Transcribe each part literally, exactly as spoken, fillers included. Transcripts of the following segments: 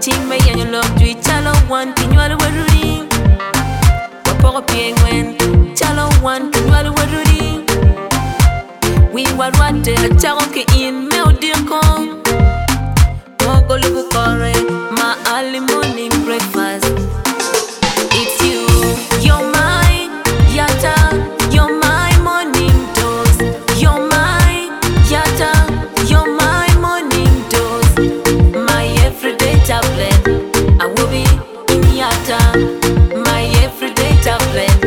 ting me and your love do it chalo one thing you are worrying. Wapo piengwen chalo one thing you are worrying. We were what the chalo ke in me odiakon. Mogo lugu kore my early morning breakfast. It's you, you're my yata, you're my morning dose. You're my yata, you're my morning dose. My everyday tablet, I will be in yata. My everyday tablet.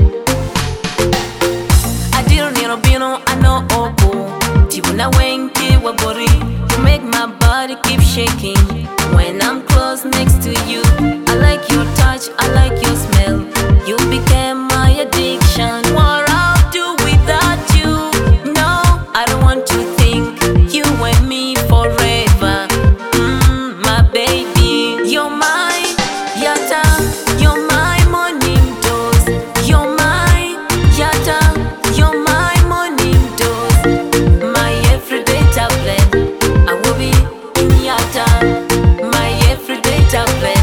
I didn't need a bino, I know opo. Tibuna wenki wabori. You make my body keep shaking when I'm close next to you. I like your touch, I like your smell. You became my addiction. What I'll do without you? No, I don't want to think you and me forever. Mm, my baby, you're my yata, you're my morning dose. You're my yata, you're my morning dose. My everyday tablet, I will be in yata. My everyday tablet.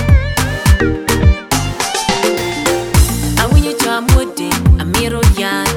And when you jam with it, I'm here, yeah.